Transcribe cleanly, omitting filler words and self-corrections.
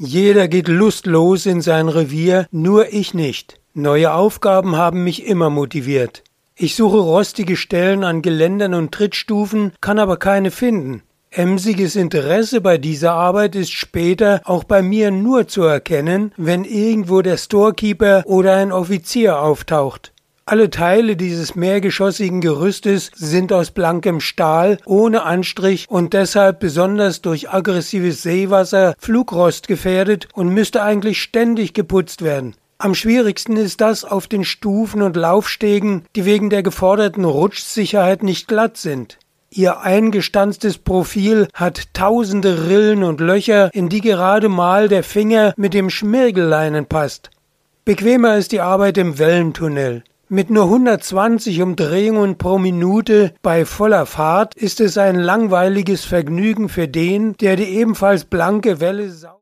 Jeder geht lustlos in sein Revier, nur ich nicht. Neue Aufgaben haben mich immer motiviert. Ich suche rostige Stellen an Geländern und Trittstufen, kann aber keine finden. Emsiges Interesse bei dieser Arbeit ist später auch bei mir nur zu erkennen, wenn irgendwo der Storekeeper oder ein Offizier auftaucht. Alle Teile dieses mehrgeschossigen Gerüstes sind aus blankem Stahl, ohne Anstrich und deshalb besonders durch aggressives Seewasser flugrostgefährdet und müsste eigentlich ständig geputzt werden. Am schwierigsten ist das auf den Stufen und Laufstegen, die wegen der geforderten Rutschsicherheit nicht glatt sind. Ihr eingestanztes Profil hat tausende Rillen und Löcher, in die gerade mal der Finger mit dem Schmirgelleinen passt. Bequemer ist die Arbeit im Wellentunnel. Mit nur 120 Umdrehungen pro Minute bei voller Fahrt ist es ein langweiliges Vergnügen für den, der die ebenfalls blanke Welle